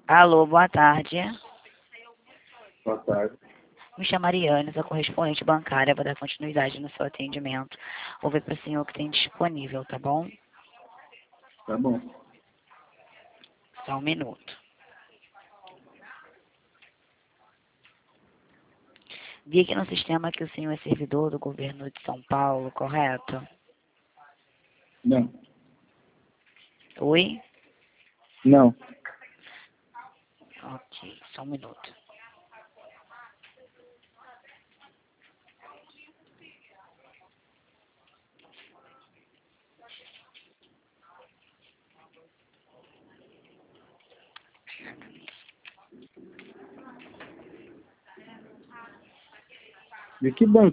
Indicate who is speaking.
Speaker 1: Alô, boa tarde.
Speaker 2: Boa tarde.
Speaker 1: Me chamo Mariane, sou correspondente bancária para dar continuidade no seu atendimento. Vou ver para o senhor que tem disponível, tá bom?
Speaker 2: Tá bom.
Speaker 1: Só um minuto. Vi aqui no sistema que o senhor é servidor do governo de São Paulo, correto?
Speaker 2: Não.
Speaker 1: Oi?
Speaker 2: Não.
Speaker 1: Ok, só um minuto.
Speaker 2: De que banco